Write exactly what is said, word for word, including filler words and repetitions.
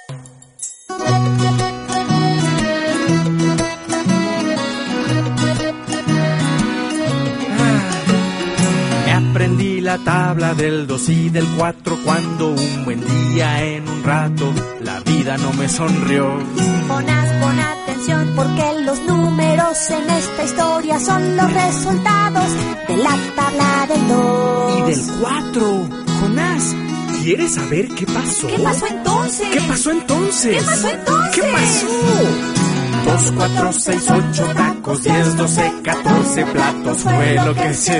Me aprendí la tabla del dos y del cuatro cuando un buen día en un rato la vida no me sonrió. Jonás, pon atención porque los números en esta historia son los resultados de la tabla del dos. Y del cuatro. Jonás, ¿quieres saber qué pasó? ¿Qué pasó entonces? ¿Qué pasó entonces? ¿Qué pasó entonces? ¿Qué pasó? Dos, cuatro, seis, ocho tacos, diez, doce, catorce platos fue lo que se